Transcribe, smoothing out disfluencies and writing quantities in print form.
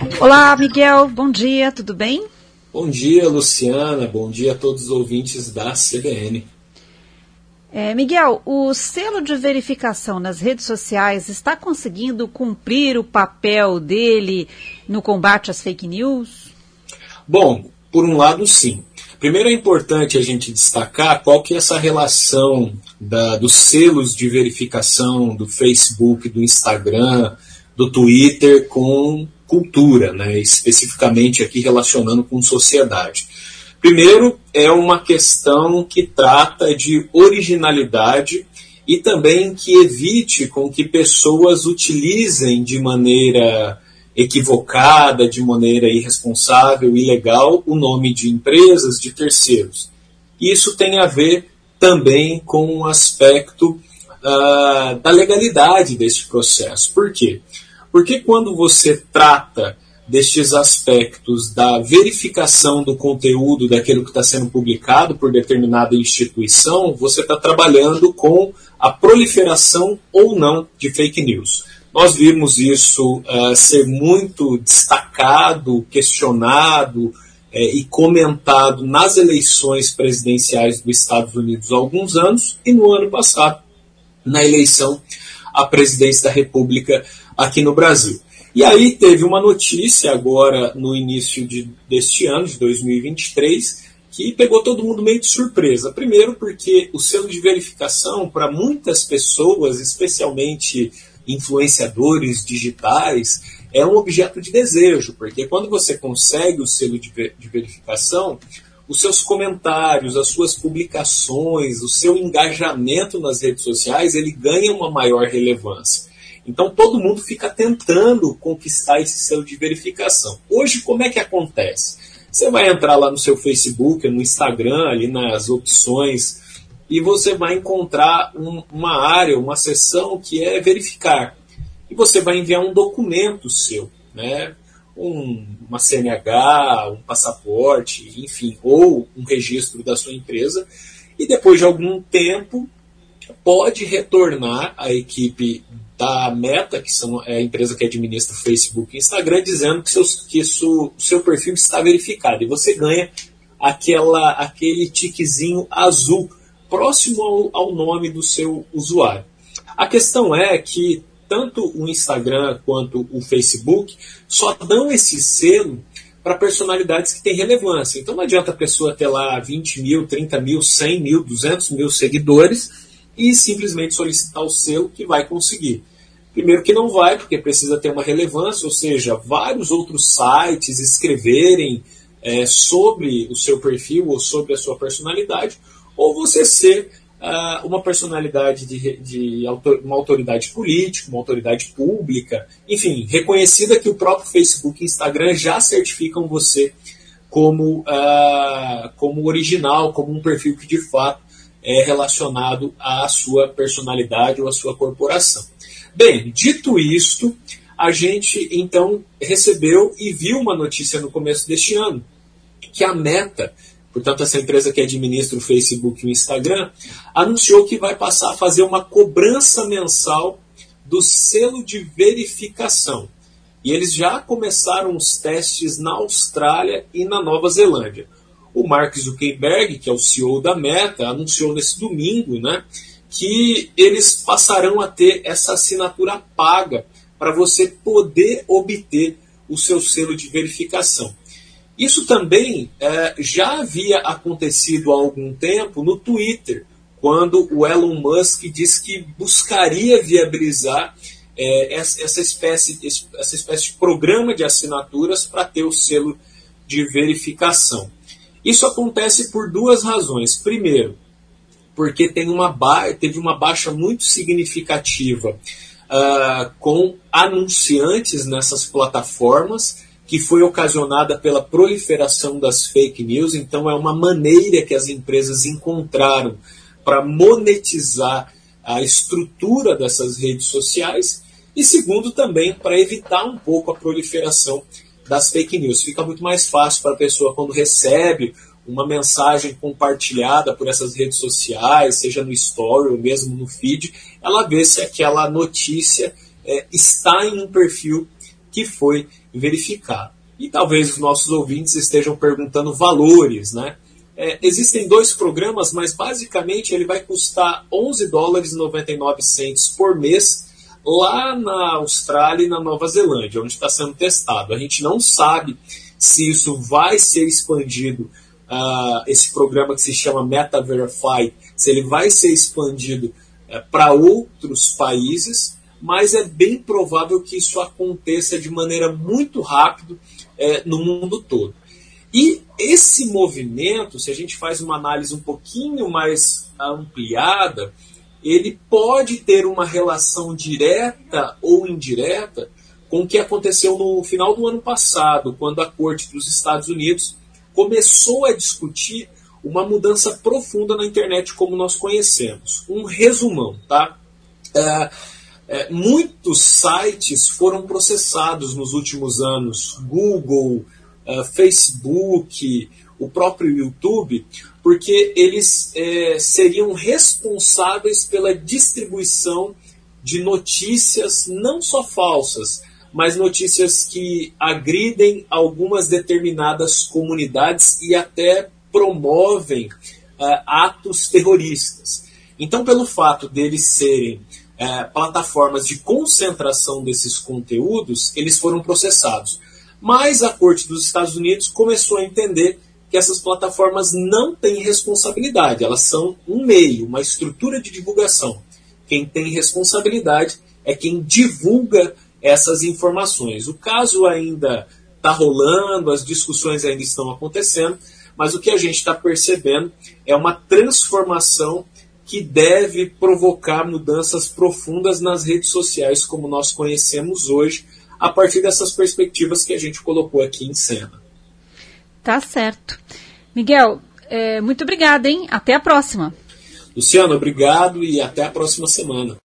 Olá, Miguel, bom dia, tudo bem? Bom dia, Luciana, bom dia a todos os ouvintes da CBN. Miguel, o selo de verificação nas redes sociais está conseguindo cumprir o papel dele no combate às fake news? Bom, por um lado, sim. Primeiro é importante a gente destacar qual que é essa relação dos selos de verificação do Facebook, do Instagram, do Twitter com cultura, né? Especificamente aqui relacionando com sociedade. Primeiro, é uma questão que trata de originalidade e também que evite com que pessoas utilizem de maneira equivocada, de maneira irresponsável, ilegal, o nome de empresas, de terceiros. Isso tem a ver também com o aspecto da legalidade desse processo. Por quê? Porque quando você trata destes aspectos da verificação do conteúdo daquilo que está sendo publicado por determinada instituição, você está trabalhando com a proliferação ou não de fake news. Nós vimos isso ser muito destacado, questionado e comentado nas eleições presidenciais dos Estados Unidos há alguns anos e no ano passado, na eleição à presidência da República aqui no Brasil. E aí teve uma notícia agora no início deste ano, de 2023, que pegou todo mundo meio de surpresa. Primeiro porque o selo de verificação, para muitas pessoas, especialmente influenciadores digitais, é um objeto de desejo, porque quando você consegue o selo de verificação, os seus comentários, as suas publicações, o seu engajamento nas redes sociais, ele ganha uma maior relevância. Então todo mundo fica tentando conquistar esse selo de verificação. Hoje, como é que acontece? Você vai entrar lá no seu Facebook, no Instagram, ali nas opções, e você vai encontrar uma área, uma seção que é verificar. E você vai enviar um documento seu, né? Uma CNH, um passaporte, enfim, ou um registro da sua empresa, e depois de algum tempo pode retornar à equipe da Meta, que é a empresa que administra o Facebook e Instagram, dizendo que o seu perfil está verificado. E você ganha aquele tiquezinho azul próximo ao nome do seu usuário. A questão é que tanto o Instagram quanto o Facebook só dão esse selo para personalidades que têm relevância. Então não adianta a pessoa ter lá 20 mil, 30 mil, 100 mil, 200 mil seguidores e simplesmente solicitar o selo que vai conseguir. Primeiro que não vai, porque precisa ter uma relevância, ou seja, vários outros sites escreverem sobre o seu perfil ou sobre a sua personalidade, ou você ser uma personalidade uma autoridade política, uma autoridade pública, enfim, reconhecida, que o próprio Facebook e Instagram já certificam você como original, como um perfil que de fato é relacionado à sua personalidade ou à sua corporação. Bem, dito isto, a gente então recebeu e viu uma notícia no começo deste ano, que a Meta, portanto essa empresa que administra o Facebook e o Instagram, anunciou que vai passar a fazer uma cobrança mensal do selo de verificação. E eles já começaram os testes na Austrália e na Nova Zelândia. O Mark Zuckerberg, que é o CEO da Meta, anunciou nesse domingo, né, que eles passarão a ter essa assinatura paga para você poder obter o seu selo de verificação. Isso também já havia acontecido há algum tempo no Twitter, quando o Elon Musk disse que buscaria viabilizar essa espécie de programa de assinaturas para ter o selo de verificação. Isso acontece por duas razões. Primeiro, porque teve uma baixa muito significativa com anunciantes nessas plataformas, que foi ocasionada pela proliferação das fake news. Então é uma maneira que as empresas encontraram para monetizar a estrutura dessas redes sociais, e segundo também para evitar um pouco a proliferação das fake news. Fica muito mais fácil para a pessoa, quando recebe uma mensagem compartilhada por essas redes sociais, seja no story ou mesmo no feed, ela vê se aquela notícia está em um perfil que foi verificado. E talvez os nossos ouvintes estejam perguntando valores, né? Existem 2 programas, mas basicamente ele vai custar $11,99 por mês lá na Austrália e na Nova Zelândia, onde está sendo testado. A gente não sabe se isso vai ser expandido, esse programa que se chama Meta Verify, se ele vai ser expandido para outros países, mas é bem provável que isso aconteça de maneira muito rápida no mundo todo. E esse movimento, se a gente faz uma análise um pouquinho mais ampliada, ele pode ter uma relação direta ou indireta com o que aconteceu no final do ano passado, quando a Corte dos Estados Unidos começou a discutir uma mudança profunda na internet como nós conhecemos. Um resumão, tá? Muitos sites foram processados nos últimos anos, Google, Facebook, o próprio YouTube, porque eles seriam responsáveis pela distribuição de notícias não só falsas, mas notícias que agridem algumas determinadas comunidades e até promovem atos terroristas. Então, pelo fato deles serem plataformas de concentração desses conteúdos, eles foram processados. Mas a Corte dos Estados Unidos começou a entender que essas plataformas não têm responsabilidade, elas são um meio, uma estrutura de divulgação. Quem tem responsabilidade é quem divulga essas informações. O caso ainda está rolando, as discussões ainda estão acontecendo, mas o que a gente está percebendo é uma transformação que deve provocar mudanças profundas nas redes sociais como nós conhecemos hoje, a partir dessas perspectivas que a gente colocou aqui em cena. Tá certo. Miguel, muito obrigada, hein? Até a próxima. Luciano, obrigado e até a próxima semana.